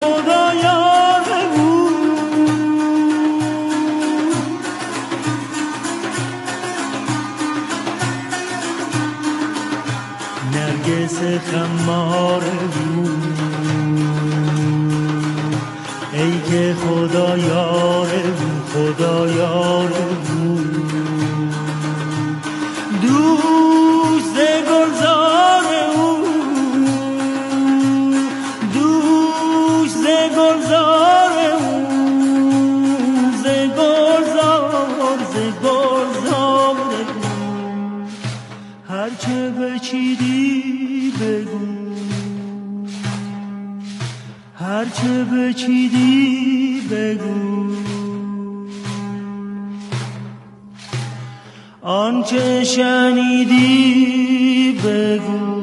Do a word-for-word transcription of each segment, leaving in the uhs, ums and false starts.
خدا یار او نرگس خمار او ای که خدا یار او خدا یار او دوست گلزار او دوست گلزار او ز گلزار ز گلزار او هرچه بچیدی بگو هرچه بچیدی بگو آنچه شنیدی بگو.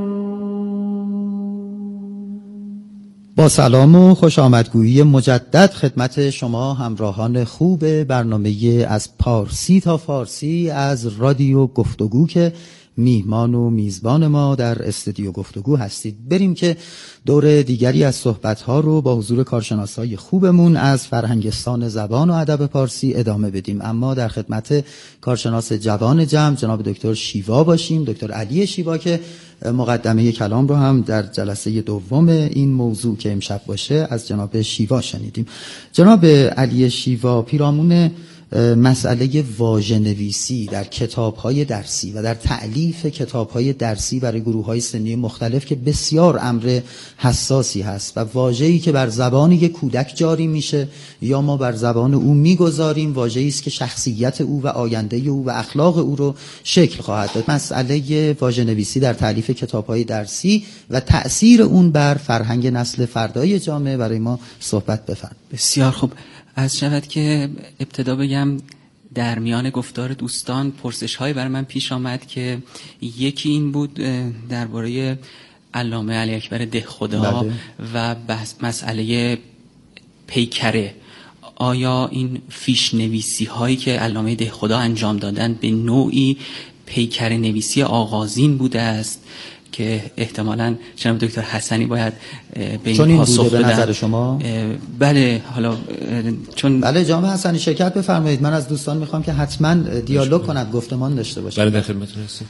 با سلام و خوش آمدگویی مجدد خدمت شما همراهان خوب برنامه از پارسی تا فارسی از رادیو گفتگو که میهمان و میزبان ما در استودیو گفتگو هستید. بریم که دور دیگری از صحبت‌ها رو با حضور کارشناسای خوبمون از فرهنگستان زبان و ادب پارسی ادامه بدیم، اما در خدمت کارشناس جوان جمع جناب دکتر شیوا باشیم، دکتر علی شیوا که مقدمه کلام رو هم در جلسه دوم این موضوع که امشب باشه از جناب شیوا شنیدیم. جناب علی شیوا، پیرامون مسئله واژه‌نویسی در کتاب‌های درسی و در تألیف کتاب‌های درسی برای گروه‌های سنی مختلف که بسیار امر حساسی هست و واژه‌ای که بر زبان یک کودک جاری میشه یا ما بر زبان او میگذاریم واژه‌ای است که شخصیت او و آینده او و اخلاق او رو شکل خواهد داد. مسئله واژه‌نویسی در تألیف کتاب‌های درسی و تأثیر اون بر فرهنگ نسل فردای جامعه برای ما صحبت بفرمایید. بسیار خوب. از شود که ابتدا بگم در میان گفتار دوستان پرسش های برای من پیش آمد که یکی این بود درباره علامه علی اکبر دهخدا و بحث مسئله پیکره. آیا این فیش نویسی هایی که علامه دهخدا انجام دادن به نوعی پیکره نویسی آغازین بوده است که احتمالاً جناب دکتر حسنی باید به این پاسخ بدن. به نظر شما؟ بله، حالا چون بله جناب حسنی شرکت بفرمایید. من از دوستان میخوام که حتما دیالوگ کنند، گفتمان داشته باشند. بله در خدمتتون هستم.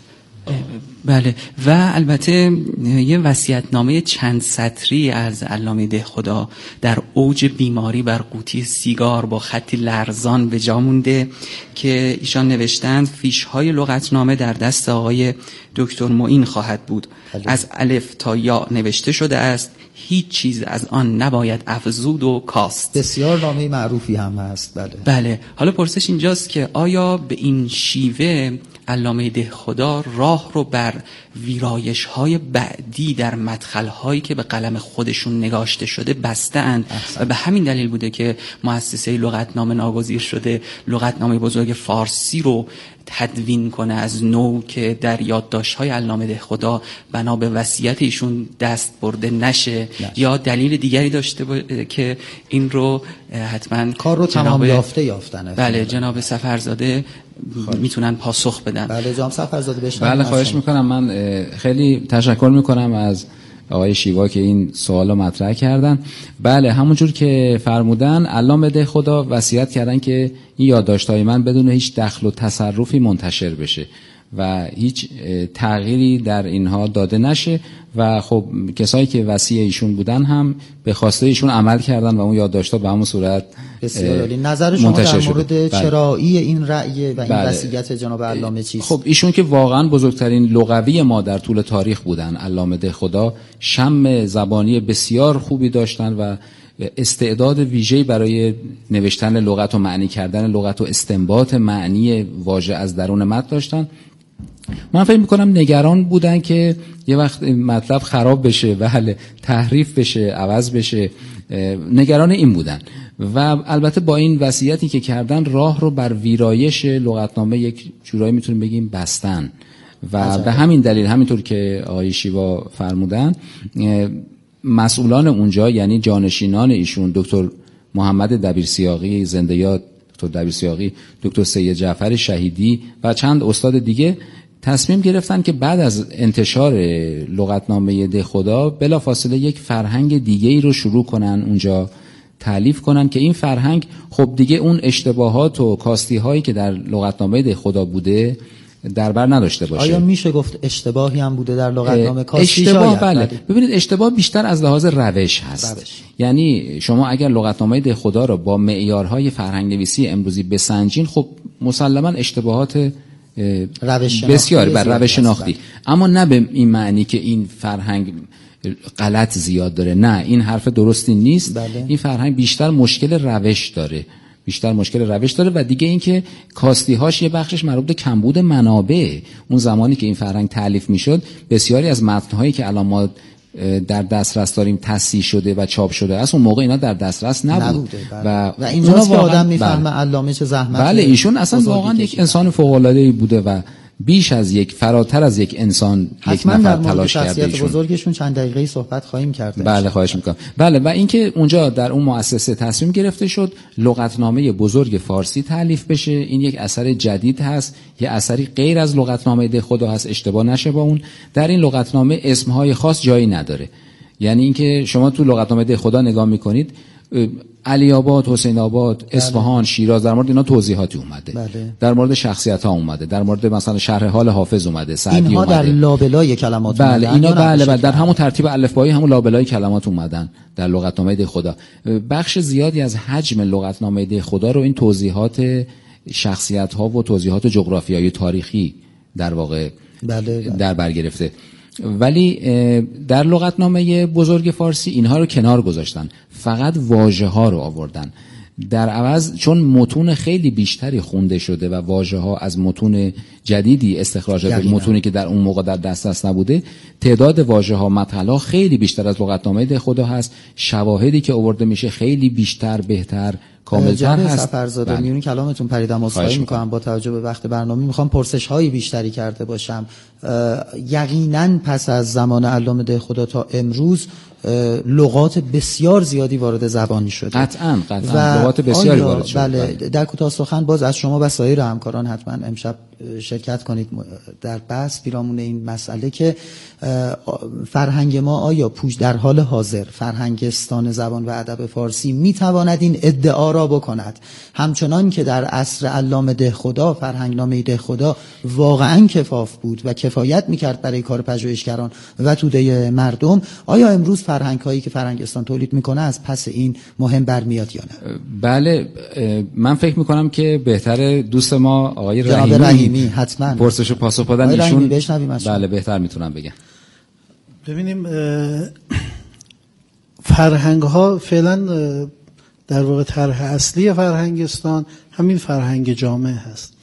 بله، و البته یه وصیت‌نامه چند سطری از علامه دهخدا در اوج بیماری بر قوطی سیگار با خطی لرزان به جا مونده که ایشان نوشتند فیش‌های لغتنامه در دست آقای دکتر معین خواهد بود. از الف تا یا نوشته شده است، هیچ چیز از آن نباید افزود و کاست. بسیار نامه معروفی هم هست. بله بله. حالا پرسش اینجاست که آیا به این شیوه علامه دهخدا راه رو بر ویرایش‌های بعدی در مدخل‌هایی که به قلم خودشون نگاشته شده بسته‌اند و به همین دلیل بوده که مؤسسه لغتنامه ناگزیر شده لغتنامه بزرگ فارسی رو تدوین کنه از نو که در یادداشت‌های علامه دهخدا بنا به وصیت ایشون دست برده نشه, نشه. یا دلیل دیگری داشته باشه که این رو حتما کار رو تمام یافته یافتنه. بله جناب سفرزاده میتونن پاسخ بدن. بله جناب سفرزاده بشنوید. بله خواهش میکنم. من خیلی تشکر میکنم از آقای شیوا که این سوالو مطرح کردن. بله همونجور که فرمودن علامه دهخدا وصیت کردن که این یادداشت‌های من بدون هیچ دخل و تصرفی منتشر بشه و هیچ تغییری در اینها داده نشه و خب کسایی که وصی ایشون بودن هم به خواسته ایشون عمل کردن و اون یادداشت‌ها به همون صورت بسیار عالی. نظر شما در مورد چرایی این رأی و این بله. وصیت جناب علامه چیست؟ خب ایشون که واقعا بزرگترین لغوی ما در طول تاریخ بودن. علامه دهخدا شم زبانی بسیار خوبی داشتن و استعداد ویژه‌ای برای نوشتن لغت و معنی کردن لغت و استنباط معنی واژه از درون متن داشتن. من فکر می‌کنم نگران بودن که یه وقت مطلب خراب بشه، بله تحریف بشه، عوض بشه، نگران این بودن و البته با این وصیتی که کردن راه رو بر ویرایش لغتنامه یک جورایی میتونیم بگیم بستن و به همین دلیل همینطور که آقای شیوا فرمودن مسئولان اونجا یعنی جانشینان ایشون دکتر محمد دبیرسیاقی زنده یاد، دکتر دبیرسیاقی، دکتر سید جعفر شهیدی و چند استاد دیگه تصمیم گرفتن که بعد از انتشار لغتنامه دهخدا بلافاصله یک فرهنگ دیگه ای رو شروع کنن اونجا تألیف کنن که این فرهنگ خب دیگه اون اشتباهات و کاستی هایی که در لغتنامه دهخدا بوده در بر نداشته باشه. آیا میشه گفت اشتباهی هم بوده در لغتنامه کاستی؟ اشتباه شاید بله. بله. ببینید اشتباه بیشتر از لحاظ روش هست. روش. یعنی شما اگر لغتنامه دهخدا رو با معیارهای فرهنگ نویسی امروزی بسنجین خب مسلما اشتباهات بسیاری بر روش شناختی، اما نه به این معنی که این فرهنگ غلط زیاد داره، نه این حرف درستی نیست. بله. این فرهنگ بیشتر مشکل روش داره، بیشتر مشکل روش داره و دیگه این که کاستی هاش یه بخشش مربوط به کمبود منابع. اون زمانی که این فرهنگ تألیف میشد بسیاری از متن‌هایی که الان ما در دسترس داریم تصحیح شده و چاپ شده است اون موقع اینا در دسترس نبود. نبوده بله. و, و اینجاست که آدم میفهمه علامه چه زحمت. بله ایشون اصلا واقعا یک انسان فوق‌العاده‌ای بوده و بیش از یک فراتر از یک انسان یک نفر تلاش کرده. شخصیت بزرگشون چند دقیقه صحبت خواهیم کرد. بله خواهش میکنم. بله و اینکه اونجا در اون مؤسسه تصمیم گرفته شد لغتنامه بزرگ فارسی تألیف بشه. این یک اثر جدید هست، یه اثری غیر از لغتنامه دهخدا هست، اشتباه نشه با اون. در این لغتنامه اسمهای خاص جایی نداره. یعنی اینکه شما تو لغتنامه دهخدا نگاه میکنید علی آباد، حسین آباد، اصفهان، شیراز در مورد اینا توضیحاتی اومده. بله. در مورد شخصیت ها اومده، در مورد مثلا شرح حال حافظ اومده، سعدی اینها اومده. در لابلای کلمات بله اومده. اینا بله بله در همون ترتیب الفبایی همون لابلای کلمات اومدن در لغتنامه دهخدا. بخش زیادی از حجم لغتنامه دهخدا رو این توضیحات شخصیت ها و توضیحات جغرافیایی تاریخی در واقع بله بله. در بر گرفته. ولی در لغتنامه بزرگ فارسی اینها رو کنار گذاشتن، فقط واژه ها رو آوردن. در عوض چون متون خیلی بیشتری خونده شده و واژه ها از متون جدیدی استخراج شده، متونی که در اون موقع در دسترس نبوده، تعداد واژه ها مطلع خیلی بیشتر از لغتنامه دهخدا هست. شواهدی که آورده میشه خیلی بیشتر، بهتر، کاملتر هست. سفرزاده میونی کلامتون پریدم عذرخواهی میکنم با توجه به وقت برنامه میخوام پرسش هایی بیشتری کرده باشم. یقینا پس از زمان علامه دهخدا تا امروز لغات بسیار زیادی وارد زبانی شده. قطعاً قطعاً لغات بسیاری وارد شده. بله در کوتاه سخن باز از شما و سایر همکاران حتما امشب شرکت کنید در بحث پیرامون این مسئله که فرهنگ ما آیا پوش در حال حاضر فرهنگستان زبان و ادب فارسی میتواند این ادعا را بکند همچنان که در عصر علامه دهخدا فرهنگنامه دهخدا واقعا کفاف بود و کفایت میکرد برای کار پژوهشگران و توده مردم، آیا امروز فرهنگ هایی که فرهنگستان تولید میکنه از پس این مهم برمیاد یا نه؟ بله من فکر میکنم که بهتره دوست ما آقای رحیمی, رحیمی حتما پرسشو پاسخ بدن. ایشون بله بهتر میتونم بگم. ببینیم فرهنگ ها فعلا در واقع طرح اصلی فرهنگستان همین فرهنگ جامع هست.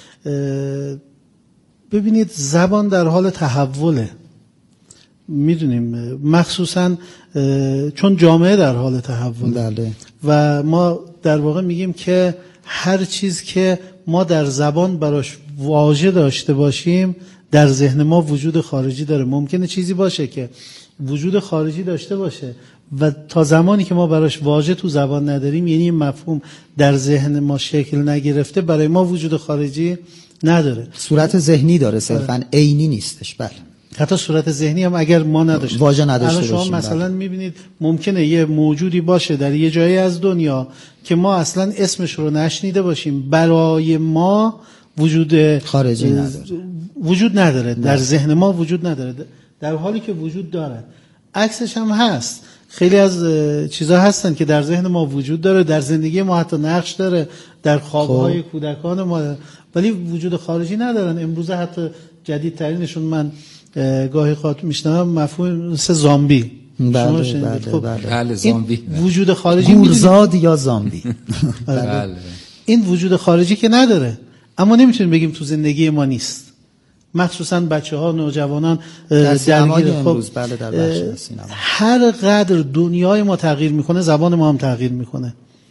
ببینید زبان در حال تحوله، میدونیم مخصوصا چون جامعه در حال تحول بله. و ما در واقع میگیم که هر چیز که ما در زبان براش واژه داشته باشیم در ذهن ما وجود خارجی داره. ممکنه چیزی باشه که وجود خارجی داشته باشه و تا زمانی که ما براش واژه تو زبان نداریم، یعنی مفهوم در ذهن ما شکل نگرفته، برای ما وجود خارجی نداره. صورت ذهنی داره صرفاً عینی نیستش. بله حتی صورت ذهنی هم اگر ما نداشته واژه نداشته باشیم. باشیم شما مثلا میبینید ممکنه یه موجودی باشه در یه جایی از دنیا که ما اصلا اسمش رو نشنیده باشیم، برای ما وجود خارجی نداره، وجود نداره، در ذهن ما وجود نداره، در حالی که وجود داره. عکسش هم هست. خیلی از چیزا هستن که در ذهن ما وجود داره، در زندگی ما حتی نقش داره، در خوابهای کودکان ما، ولی وجود خارجی ندارن. امروزه حتی جدیدترینشون من گاهی خاطر میشنم مفهوم مثل زامبی. بله بله خب بله بله زامبی وجود خارجی گورزاد یا زامبی بله. این وجود خارجی که نداره، اما نمیتونیم بگیم تو زندگی ما نیست. مخصوصا بچه‌ها، نوجوانان در سینمای امروز بله در بخش سینما هر قدر دنیای ما تغییر میکنه زبان ما هم تغییر میکنه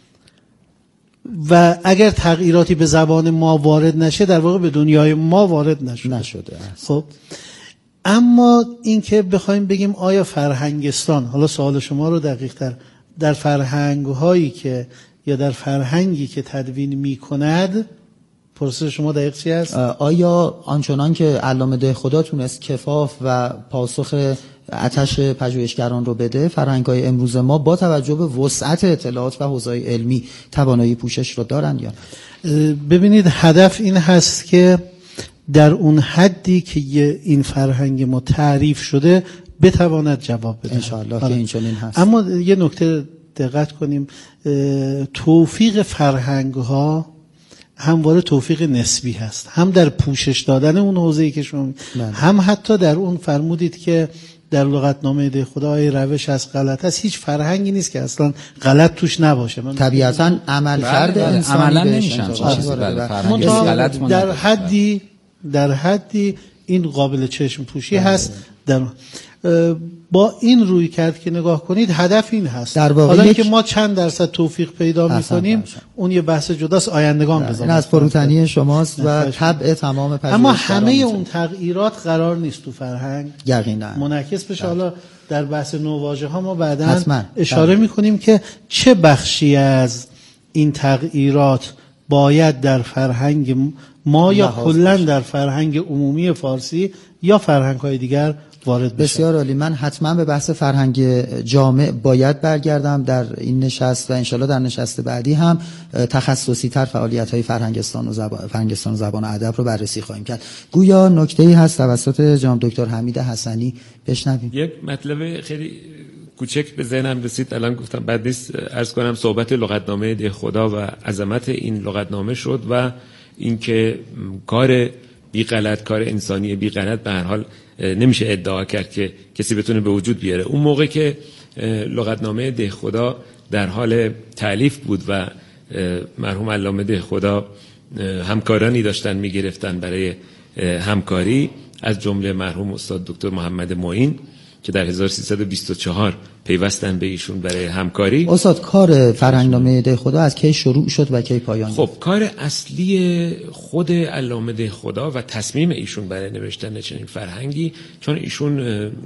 و اگر تغییراتی به زبان ما وارد نشه در واقع به دنیای ما وارد نشده نشده است. خب اما این که بخوایم بگیم آیا فرهنگستان، حالا سوال شما رو دقیق تر، در فرهنگ هایی که یا در فرهنگی که تدوین می کند پرسش شما دقیق چی هست؟ آیا آنچنان که علامه دهخدا تونست کفاف و پاسخ آتش پژوهشگران رو بده، فرهنگ‌های امروز ما با توجه به وسعت اطلاعات و حوزه‌های علمی توانایی پوشش رو دارن یا نه؟ ببینید هدف این هست که در اون حدی که این فرهنگ ما تعریف شده بتواند جواب بده انشاءالله که این چنین هست. اما یه نکته دقت کنیم، توفیق فرهنگ ها همواره توفیق نسبی هست، هم در پوشش دادن اون حوزه‌ای که شما بله. هم حتی در اون فرمودید که در لغتنامه دهخدا روش از غلط هست، هیچ فرهنگی نیست که اصلا غلط توش نباشه. طبیعتاً عمل کرده انسانی عملا نمیشن در حدی در حدی این قابل چشم پوشی بله. هست. در با این روی کرد که نگاه کنید هدف این هست. حالا یک... که ما چند درصد توفیق پیدا می‌کنیم اون یه بحث جداست، آیندگان بزنیم. این از فروتنی شماست و طبع تمام پژوهشگران. اما همه اون تغییرات قرار نیست تو فرهنگ یقینا منعکس بشه. حالا در بحث نوواژه ها ما بعداً اشاره می‌کنیم که چه بخشی از این تغییرات باید در فرهنگ ما یا کلاً در فرهنگ عمومی فارسی یا فرهنگ‌های دیگر وارد بشه. بسیار عالی. من حتما به بحث فرهنگ جامع باید برگردم در این نشست و انشالله در نشست بعدی هم تخصصی تر فعالیت های فرهنگستان و زبان فرهنگستان و زبان و ادب رو بررسی خواهیم کرد. گویا نکته‌ای هست توسط جناب دکتر حمید حسنی بشنویم. یک مطلب خیلی کوچک به ذهنم رسید، الان گفتم بعد نیست عرض کنم. صحبت لغتنامه دهخدا و عظمت این لغتنامه شد و اینکه کار بی غلط، کار انسانی بی غلط به هر حال نمیشه ادعا کرد که کسی بتونه به وجود بیاره. اون موقع که لغتنامه دهخدا در حال تألیف بود و مرحوم علامه دهخدا همکارانی داشتن میگرفتن برای همکاری، از جمله مرحوم استاد دکتر محمد معین که در هزار و سیصد و بیست و چهار پیوستن به ایشون برای همکاری. استاد کار فرهنگنامه دهخدا از کی شروع شد و کی پایان خب کار اصلی خود علامه دهخدا و تصمیم ایشون برای نوشتن چنین فرهنگی، چون ایشون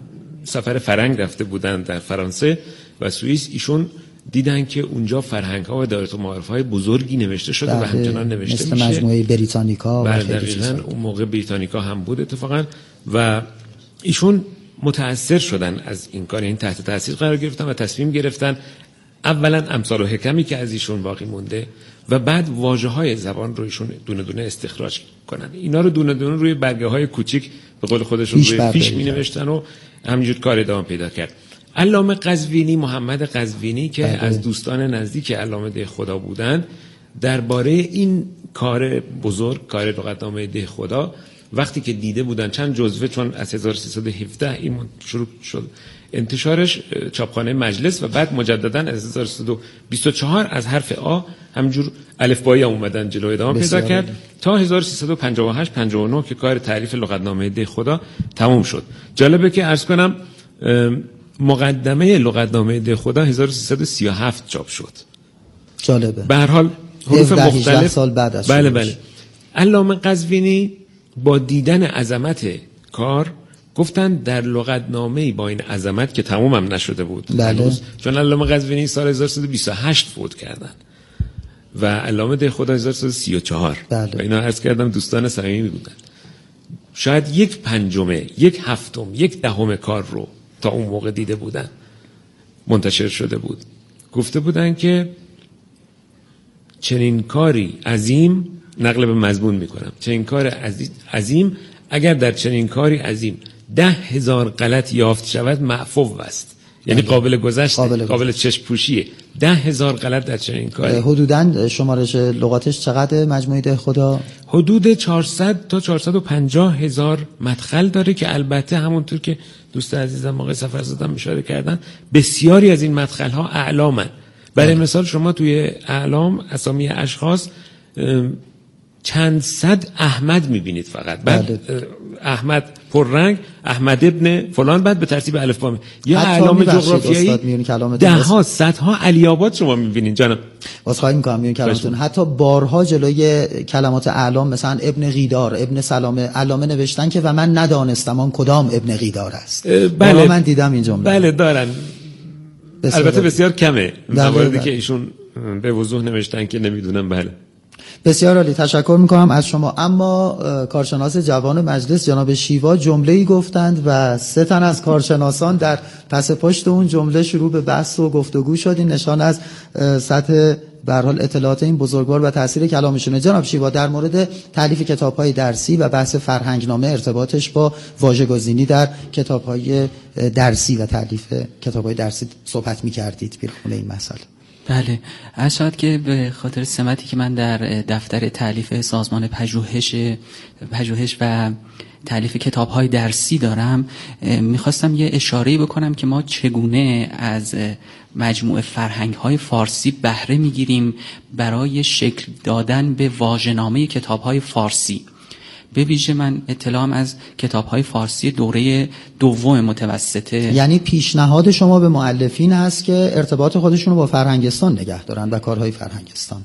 سفر فرهنگ رفته بودن در فرانسه و سوئیس، ایشون دیدن که اونجا فرهنگ‌ها و دایره المعارف‌های بزرگی نوشته شده و همچنان نوشته مثل میشه. مثل مجموعه بریتانیکا و خیلی چیزا. اون موقع بریتانیکا هم بود اتفاقا و ایشون متأثر شدن از این کار، این تحت تاثیر قرار گرفتن و تصمیم گرفتن اولا امثال و حکمی که از ایشون باقی مونده و بعد واژه‌های زبان رو ایشون دونه دونه استخراج کنن. اینا رو دونه دونه روی برگه‌های کوچیک به قول خودشون روی فیش می‌نوشتن و همینجور کار ادامه پیدا کرد. علامه قزوینی، محمد قزوینی که بله. از دوستان نزدیک علامه دهخدا بودند، درباره این کار بزرگ، کار لغتنامه دهخدا، وقتی که دیده بودن چند جزوه، چون از هزار و سیصد و هفده این شروع شد انتشارش، چاپخانه مجلس، و بعد مجددا از هزار و سیصد و بیست و چهار از حرف آ همجور الفبایی اومدن جلو، ادامه پیدا کرد تا هزار و سیصد و پنجاه و هشت پنجاه و نه که کار تعریف لغتنامه دهخدا تموم شد. جالبه که عرض کنم مقدمه لغتنامه دهخدا هزار و سیصد و سی و هفت چاپ شد. جالبه. به هر حال حروف مختلف سال بعد از بله بله. علامه قزوینی با دیدن عظمت کار گفتن در لغتنامه‌ای با این عظمت که تمام هم نشده بود بله. چون علامه قزوینی سال هزار و سیصد و بیست و هشت فوت کردن و علامه دهخدا هزار و سیصد و سی و چهار بله. و اینا عرض کردم دوستان صمیمی بودن. شاید یک پنجمه، یک هفتم، یک دهم کار رو تا اون موقع دیده بودن، منتشر شده بود. گفته بودن که چنین کاری عظیم، نقل به مضمون میکنم، چنین کار عظیم اگر در چنین کاری عظیم ده هزار غلط یافت شود معفو است، یعنی قابل گذشت، قابل, قابل چشم پوشیه. ده هزار غلط در چنین کاری. حدوداً شمارش لغاتش چقدر مجموعه دهخدا؟ حدود چهارصد تا چهارصد و پنجاه هزار مدخل داره که البته همونطور که دوست عزیزم آقای سفرزاده اشاره کردن بسیاری از این مدخل ها اعلامن. برای مثال شما توی اعلام اسامی اشخاص چند صد احمد میبینید فقط، بعد احمد پررنگ، احمد ابن فلان، بعد به ترتیب الفبا یا اعلام جغرافیایی ده ها صدها علی آباد شما میبینید. جانم واسه میگم میون کلامتون حتی بارها جلوی کلمات اعلام مثلا ابن غیدار، ابن سلامه علامه نوشتن که و من ندانستم آن کدام ابن غیدار است. بله من دیدم این جمله. بله دارن، بسیار البته بسیار کمه مواردی که ایشون به وضوح نوشتن که نمیدونم. بله بسیار عالی، تشکر میکنم از شما. اما کارشناس جوان مجلس جناب شیوا جمله‌ای گفتند و سه تن از کارشناسان در پس پشت اون جمله شروع به بحث و گفتگو شد. این نشان از سطح به هر حال اطلاعات این بزرگوار و تاثیر کلامشونه. جناب شیوا، در مورد تالیف کتاب‌های درسی و بحث فرهنگنامه، ارتباطش با واژه‌گزینی در کتاب‌های درسی و تالیف کتاب‌های درسی صحبت می‌کردید بیرون این مسئله. بله، از شاید که به خاطر سمتی که من در دفتر تالیف سازمان پژوهش پژوهش و تالیف کتاب‌های درسی دارم، میخواستم یه اشاره‌ای بکنم که ما چگونه از مجموعه فرهنگ‌های فارسی بهره می‌گیریم برای شکل دادن به واژه‌نامه کتاب‌های فارسی. به ویژه من اطلاعم از کتاب‌های فارسی دوره دوم متوسطه. یعنی پیشنهاد شما به مؤلفین هست که ارتباط خودشون رو با فرهنگستان نگه دارن و کارهای فرهنگستان.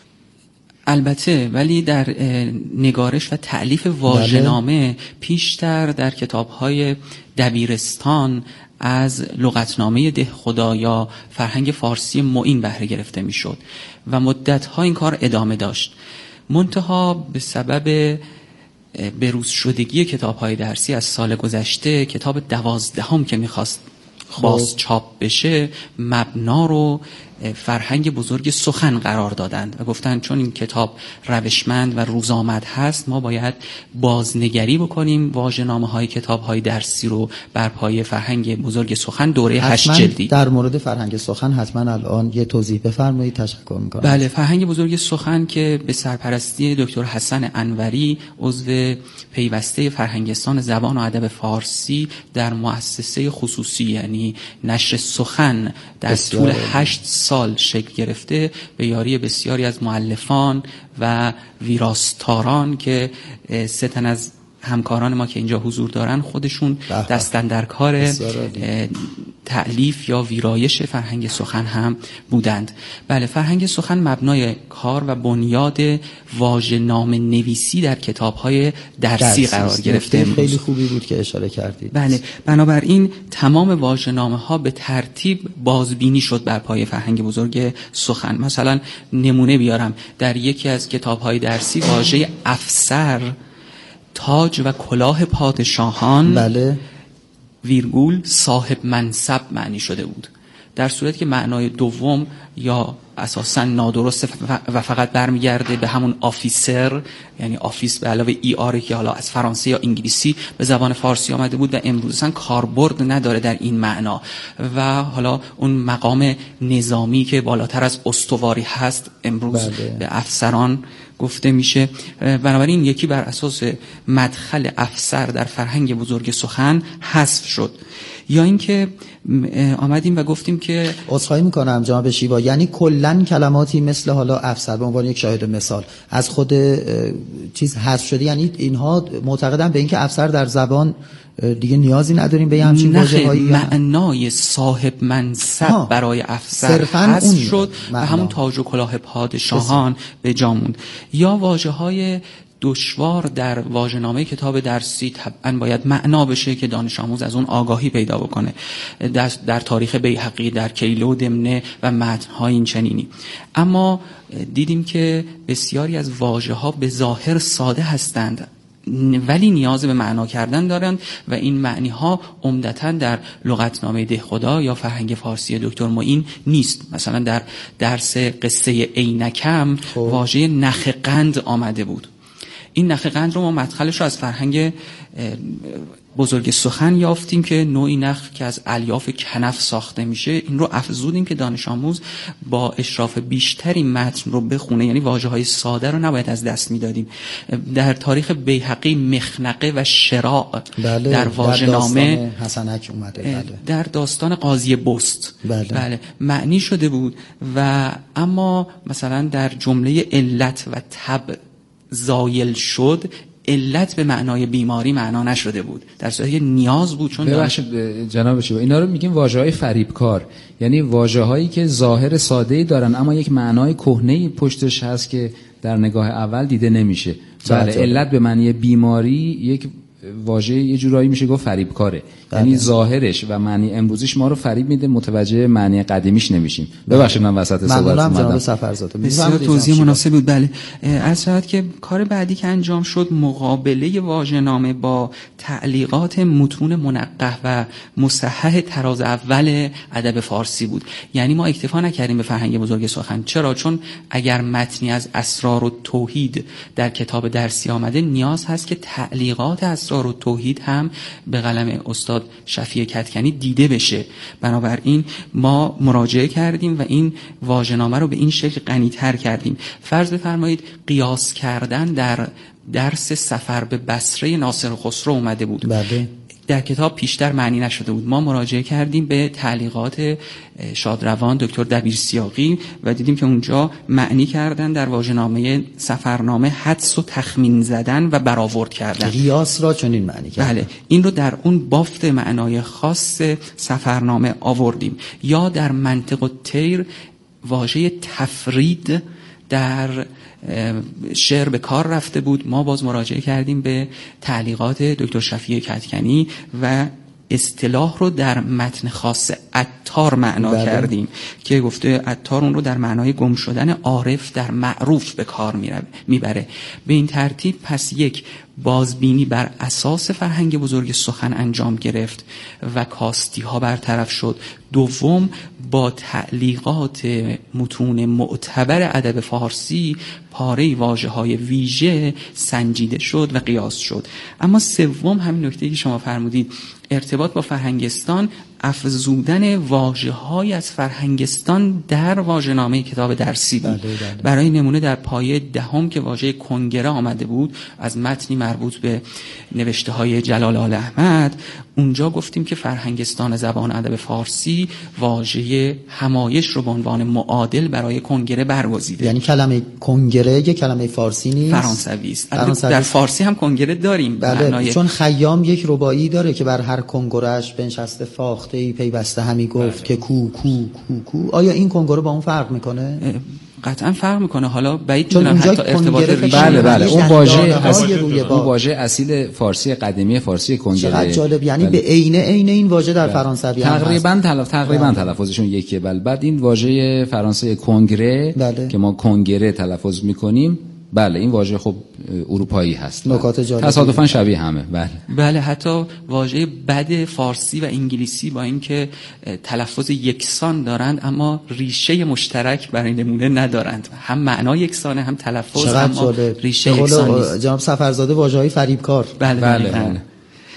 البته، ولی در نگارش و تألیف واژه‌نامه پیشتر در کتاب‌های دبیرستان از لغتنامه دهخدا یا فرهنگ فارسی معین بهره گرفته میشد و مدت‌ها این کار ادامه داشت. منتها به سبب بروز شدگی کتاب‌های درسی از سال گذشته، کتاب دوازدهم که می‌خواست باز چاپ بشه، مبنا رو فرهنگ بزرگ سخن قرار دادند و گفتند چون این کتاب روشمند و روزآمد هست، ما باید بازنگری بکنیم واژه‌نامه‌های کتاب‌های درسی رو بر پایه فرهنگ بزرگ سخن دوره هشت جلدی. در مورد فرهنگ سخن حتما الان یه توضیح بفرمایید. تشکر می‌کنم. بله، فرهنگ بزرگ سخن که به سرپرستی دکتر حسن انوری، عضو پیوسته فرهنگستان زبان و ادب فارسی در مؤسسه خصوصی یعنی نشر سخن در طول هشت سال شکل گرفته، به یاری بسیاری از مؤلفان و ویراستاران که سه تن از همکاران ما که اینجا حضور دارن خودشون دستن در کار تألیف یا ویرایش فرهنگ سخن هم بودند. بله، فرهنگ سخن مبنای کار و بنیاد واژه‌نامه نویسی در کتاب‌های درسی, درسی قرار گرفته. خیلی خوبی بود که اشاره کردید. بله، بنابراین تمام واژه‌نامه‌ها به ترتیب بازبینی شد بر پایه فرهنگ بزرگ سخن. مثلا نمونه بیارم، در یکی از کتاب‌های درسی واژه افسر، تاج و کلاه پادشاهان، بله، ویرگول صاحب منصب معنی شده بود، در صورتی که معنای دوم یا اساساً نادرست و فقط برمیگرده به همون آفیسر، یعنی آفیس به علاوه ای آر که حالا از فرانسه یا انگلیسی به زبان فارسی آمده بود و امروزاً کاربرد نداره در این معنا، و حالا اون مقام نظامی که بالاتر از استواری هست امروز بله. به افسران گفته میشه. بنابراین یکی بر اساس مدخل افسر در فرهنگ بزرگ سخن حذف شد. یا اینکه آمدیم و گفتیم که عذرخواهی میکنم جناب شیوا، یعنی کلن کلماتی مثل حالا افسر به عنوان یک شاهد مثال از خود چیز حذف شده، یعنی اینها معتقدن به اینکه افسر در زبان دیگه نیازی نداریم به همچین واژه‌هایی. معنای صاحب منصب برای افسر حذف شد و همون تاج و کلاه پادشاهان به جا موند. یا واژه‌های دشوار در واژه‌نامه کتاب درسی طبعا باید معنا بشه که دانش آموز از اون آگاهی پیدا بکنه. در, در تاریخ بیهقی، در کیله و دمنه و متن‌های این چنینی. اما دیدیم که بسیاری از واژه‌ها به ظاهر ساده هستند ولی نیاز به معنا کردن دارند و این معنی ها عمدتاً در لغتنامه دهخدا یا فرهنگ فارسی دکتر معین نیست. مثلا در درس قصه عینکم واژه نخ قند آمده بود. این نخ قند رو ما مدخلش رو از فرهنگ بزرگ سخن یافتیم که نوعی نخ که از الیاف کنف ساخته میشه. این رو افزودیم که دانش آموز با اشراف بیشتری متن رو بخونه، یعنی واژه‌های ساده رو نباید از دست میدادیم. در تاریخ بیهقی مخنقه و شراع بله، در واژه‌نامه حسنک اومده، بله. در داستان قاضی بست بله. بله معنی شده بود و اما مثلا در جمله علت و تب زایل شد، علت به معنای بیماری معنا نشده بود، در صورتی که نیاز بود. چون ببخشید جناب شیوا، اینا رو میگیم واژه‌های فریبکار، یعنی واژه‌هایی که ظاهر ساده‌ای دارن اما یک معنای کهنه‌ای پشتش هست که در نگاه اول دیده نمیشه. بله، علت به معنی بیماری یک واژه یه جورایی میشه گفت فریبکاره، یعنی ظاهرش و معنی امروزیش ما رو فریب میده، متوجه معنی قدیمیش نمیشیم. ببخشید من وسط صحبت اومدم. بسیار توضیح مناسب بود. بله، از شاید که کار بعدی که انجام شد مقابله واژه‌نامه با تعلیقات متون منقح و مصحح طراز اول ادب فارسی بود. یعنی ما اکتفا نکردیم به فرهنگ بزرگ سخن. چرا؟ چون اگر متنی از اسرار و توحید در کتاب درسی آمده، نیاز هست که تعلیقات اسرار و توحید هم به قلم استاد شفیع کدکنی دیده بشه. بنابراین ما مراجعه کردیم و این واژه‌نامه رو به این شکل غنی‌تر کردیم. فرض بفرمایید قیاس کردن در درس سفر به بصره ناصر خسرو اومده بود. بله. در کتاب پیشتر معنی نشده بود. ما مراجعه کردیم به تعلیقات شادروان دکتر دبیرسیاقی و دیدیم که اونجا معنی کردن در واژه‌نامه سفرنامه حدس و تخمین زدن و برآورد کردن. قیاس را چنین معنی کردن. بله، این رو در اون بافت معنای خاص سفرنامه آوردیم. یا در منطق الطیر واژه تفرید در شعر به کار رفته بود. ما باز مراجعه کردیم به تعلیقات دکتر شفیع کدکنی و اصطلاح رو در متن خاص عطار معنا بله. کردیم که گفته عطار اون رو در معنای گم شدن عارف در معروف به کار میبره. به این ترتیب پس یک بازبینی بر اساس فرهنگ بزرگ سخن انجام گرفت و کاستی ها برطرف شد. دوم، با تعلیقات متون معتبر ادب فارسی پاره واژه‌های ویژه سنجیده شد و قیاس شد. اما سوم، همین نکته که شما فرمودید، ارتباط با فرهنگستان، افزودن واژه‌های از فرهنگستان در واژه‌نامه کتاب درسی بود. بله بله. برای نمونه در پایه دهم که واژه کنگره آمده بود از متنی مربوط به نوشته‌های جلال آل احمد، اونجا گفتیم که فرهنگستان زبان ادب فارسی واژه همایش رو به عنوان معادل برای کنگره برگزیده. یعنی کلمه کنگره یک کلمه فارسی نیست، فرانسوی است. در فارسی هم کنگره داریم. بله، معنای... چون خیام یک رباعی داره که بر هر کنگرهش بنشسته فاخته ای پیوسته همی گفت بله. که کو کو کو کو. آیا این کنگره با اون فرق میکنه؟ قطعا فرق میکنه. حالا بعید میدونم حتی ارتباط ریشه. بله بله، اون واژه اصلی اون واژه اصیل فارسی قدیمی فارسی کنگره. چقدر جالب. یعنی بله. به عین عین این واژه در فرانسوی هم تقریبا تلف تقریبا بله. تلفظشون یکیه. بله. بعد این واژه فرانسه کنگره بله. که ما کنگره تلفظ میکنیم، بله این واژه خب اروپایی هست. نکات جالب تصادفاً شبیه همه. بله بله، حتی واژه بد فارسی و انگلیسی با اینکه تلفظ یکسان دارند اما ریشه مشترک برای نمونه ندارند. هم معنا یکسانه هم تلفظ، اما ریشه یکسان نیست. جناب سفرزاده واژه‌های فریبکار. بله بله, بله. بله.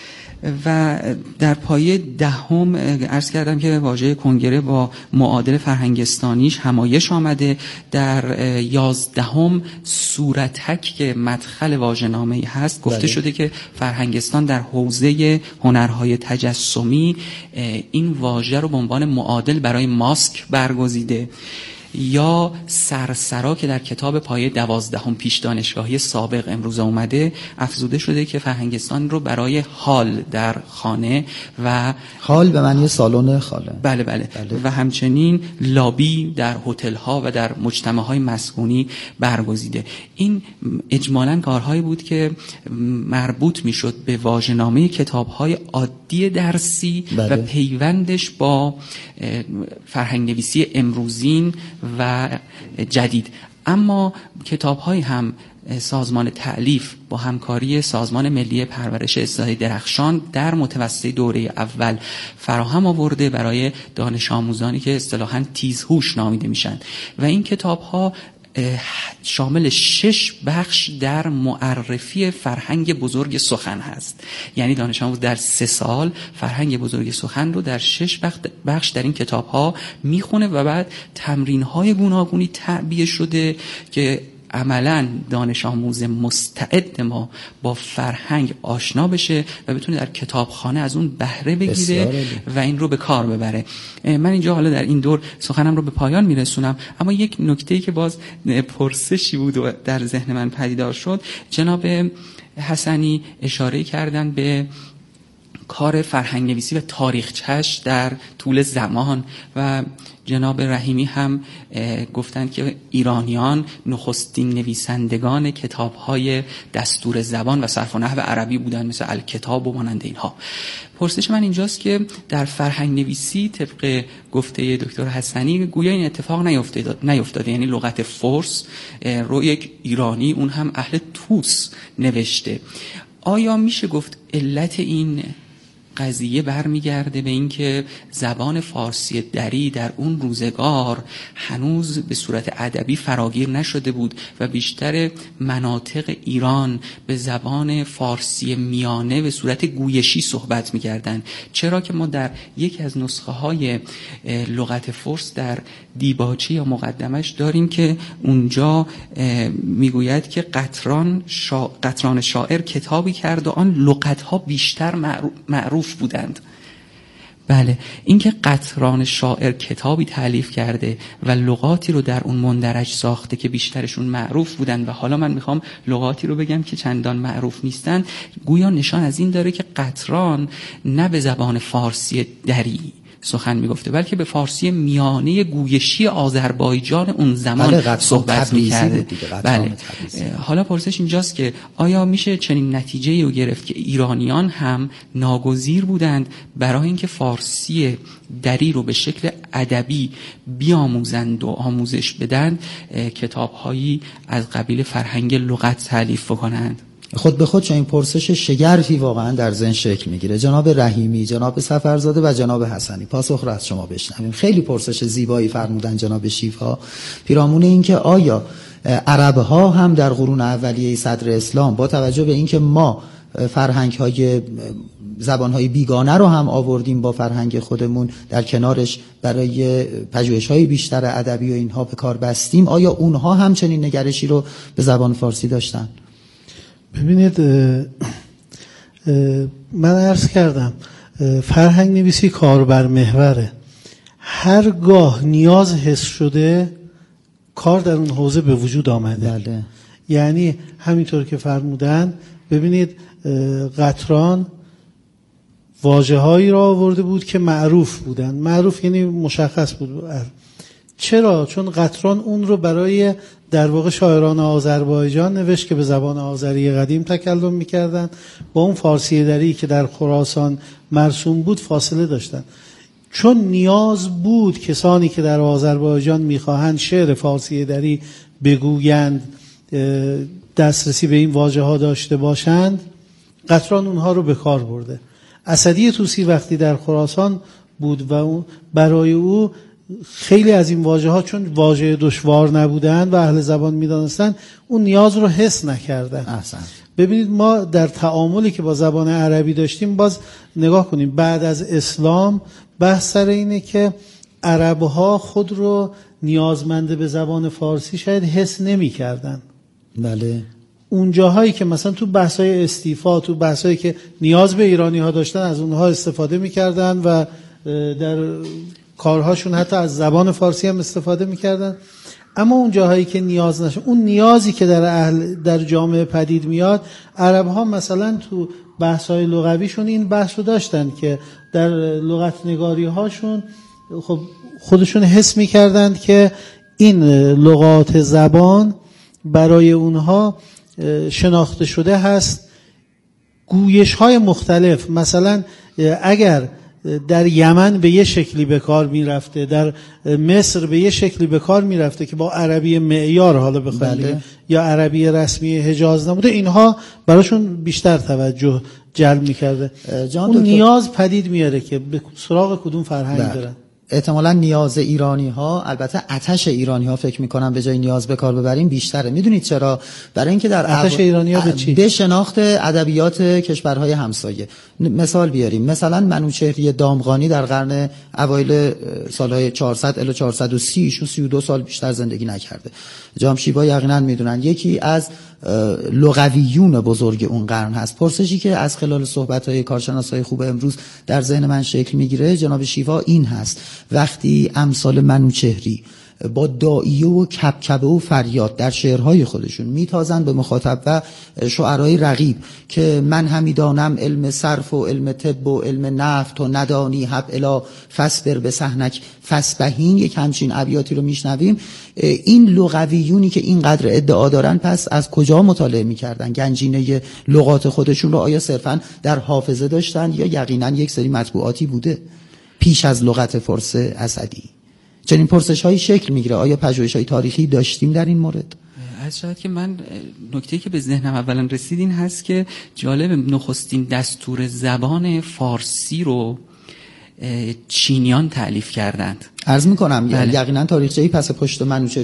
و در پایه دهم عرض کردم که واژه کنگره با معادل فرهنگستانیش همایش آمده. در یازدهم صورتک که مدخل واژه‌نامه‌ای هست گفته بله. شده که فرهنگستان در حوزه هنرهای تجسمی این واژه رو به عنوان معادل برای ماسک برگزیده. یا سرسرا که در کتاب پایه دوازدهم پیش دانشگاهی سابق امروز اومده افزوده شده که فرهنگستان رو برای حال در خانه و حال به معنی سالن خانه بله بله, بله. و همچنین لابی در هتل ها و در مجتمع های مسکونی برگزیده. این اجمالاً کارهایی بود که مربوط میشد به واژه‌نامه کتاب های عادی درسی بله. و پیوندش با فرهنگ نویسی امروزین و جدید. اما کتاب‌های هم سازمان تألیف با همکاری سازمان ملی پرورش اصلاحی درخشان در متوسطه دوره اول فراهم آورده برای دانش آموزانی که اصطلاحاً تیزهوش نامیده میشن و این کتاب‌ها شامل شش بخش در معرفی فرهنگ بزرگ سخن هست. یعنی دانش آموز در سه سال فرهنگ بزرگ سخن رو در شش بخش در این کتاب ها میخونه و بعد تمرین های گوناگونی تعبیه شده که عملاً دانش آموز مستعد ما با فرهنگ آشنا بشه و بتونه در کتابخانه از اون بهره بگیره و این رو به کار ببره. من اینجا حالا در این دور سخنم رو به پایان میرسونم، اما یک نکته‌ای که باز پرسشی بود و در ذهن من پدیدار شد، جناب حسنی اشاره کردن به کار فرهنگ نویسی و تاریخچه‌اش در طول زمان و جناب رحیمی هم گفتند که ایرانیان نخستین نویسندگان کتاب‌های دستور زبان و صرف و نحو عربی بودند، مثل الکتاب و مانند اینها. پرسش من اینجاست که در فرهنگ نویسی طبق گفته دکتر حسنی گویا این اتفاق نیفتاده نیفتاده یعنی لغت فارس رو یک ایرانی، اون هم اهل توس، نوشته. آیا میشه گفت علت این قضیه برمیگرده به این که زبان فارسی دری در اون روزگار هنوز به صورت ادبی فراگیر نشده بود و بیشتر مناطق ایران به زبان فارسی میانه به صورت گویشی صحبت می‌کردند؟ چرا که ما در یکی از نسخه های لغت فارس در دیباچه یا مقدمش داریم که اونجا میگوید که قطران شا... قطران شاعر کتابی کرد و آن لغت‌ها بیشتر معروف بودند. بله، اینکه قطران شاعر کتابی تالیف کرده و لغاتی رو در اون مندرج ساخته که بیشترشون معروف بودند و حالا من میخوام لغاتی رو بگم که چندان معروف نیستن، گویا نشان از این داره که قطران نه به زبان فارسی دری سخن میگفته بلکه به فارسی میانه گویشی آذربایجان اون زمان بله صحبت میکرده. بله. حالا پرسش اینجاست که آیا میشه چنین نتیجه‌ای رو گرفت که ایرانیان هم ناگزیر بودند برای اینکه فارسی دری رو به شکل ادبی بیاموزند و آموزش بدن کتاب‌هایی از قبیل فرهنگ لغت تالیف کنند؟ خود به خود چنین پرسش شگرفی واقعا در ذهن شکل میگیره. جناب رحیمی، جناب سفرزاده و جناب حسنی، پاسخ را از شما بشنویم. خیلی پرسش زیبایی فرمودن جناب شیفا پیرامون این که آیا عرب‌ها هم در قرون اولیه صدر اسلام با توجه به اینکه ما فرهنگ‌های زبان‌های بیگانه رو هم آوردیم با فرهنگ خودمون، در کنارش برای پژوهش‌های بیشتر ادبی و اینها به کار بستیم، آیا اونها هم چنین نگرشی رو به زبان فارسی داشتن؟ ببینید، من عرض کردم فرهنگ نویسی کاربر محوره. هرگاه نیاز حس شده کار در اون حوزه به وجود آمده. بله. یعنی همینطور که فرمودن، ببینید قطران واژه‌هایی را آورده بود که معروف بودن. معروف یعنی مشخص بود. چرا؟ چون قطران اون رو برای در واقع شاعران آذربایجان نوشت که به زبان آذری قدیم تکلم می‌کردند، با اون فارسی دری که در خراسان مرسوم بود فاصله داشتن. چون نیاز بود کسانی که در آذربایجان می‌خواهند شعر فارسی دری بگویند دسترسی به این واژه‌ها داشته باشند، قطران اونها رو به کار برده. اسدی طوسی وقتی در خراسان بود و برای او خیلی از این واژه‌ها چون واژه دشوار نبودن و اهل زبان می‌دانستن، اون نیاز رو حس نکردن. احسن. ببینید ما در تعاملی که با زبان عربی داشتیم، باز نگاه کنیم بعد از اسلام بحث سر اینه که عرب‌ها خود رو نیازمند به زبان فارسی شاید حس نمی‌کردن. بله. اون جاهایی که مثلا تو بحث‌های استیفا، تو بحث‌هایی که نیاز به ایرانی‌ها داشتن، از اونها استفاده می‌کردن و در کارهاشون حتی از زبان فارسی هم استفاده می‌کردن. اما اون جاهایی که نیاز نشه، اون نیازی که در اهل در جامعه پدید میاد، عرب‌ها مثلا تو بحث‌های لغویشون این بحث رو داشتن که در لغت نگاری‌هاشون خب خودشون حس می‌کردند که این لغات زبان برای اونها شناخته شده هست. گویش‌های مختلف، مثلا اگر در یمن به یه شکلی به کار میرفته، در مصر به یه شکلی به کار میرفته که با عربی معیار حالا بخوایم بله. یا عربی رسمی حجاز نبوده، اینها براشون بیشتر توجه جلب میکرده. اون نیاز پدید میاره که به سراغ کدوم فرهنگ بله. دارن. احتمالاً نیاز ایرانی ها، البته آتش ایرانی ها فکر میکنم به جای نیاز به کار ببریم بیشتره. میدونید چرا؟ برای اینکه در آتش اغ... ایرانی ها به چی؟ به شناخت ادبیات کشورهای همسایه. مثال بیاریم، مثلا منوچهری دامغانی در قرن اوایل سالهای چهارصد الی چهارصد و سی، ایشون سی و دو سال بیشتر زندگی نکرده. جام شیبا یقینا میدونن، یکی از لغویون بزرگ اون قرن هست. پرسشی که از خلال صحبت‌های کارشناسای خوب امروز در ذهن من شکل میگیره جناب شیوا این هست: وقتی امثال منوچهری با داعیه و کبکبه و فریاد در شعرهای خودشون میتازن به مخاطب و شعرهای رقیب که من همی دانم علم صرف و علم طب و علم نفت و ندانی حب الا فصبر به صحنک فسبهین. یک همچین ابیاتی رو میشنویم. این لغویونی که اینقدر ادعا دارن پس از کجا مطالعه میکردن؟ گنجینه لغات خودشون رو آیا صرفا در حافظه داشتن یا یقینا یک سری مطبوعاتی بوده پیش از لغت فارس اسدی؟ چنین پرسش هایی شکل میگیره. آیا پژوهش های تاریخی داشتیم در این مورد؟ از شاید که من نکته‌ای که به ذهنم اولا رسید این هست که جالب نخستین دستور زبان فارسی رو چینیان تألیف کردند. عرض میکنم بله. یقینا تاریخچه‌ای پس پشت منوچهر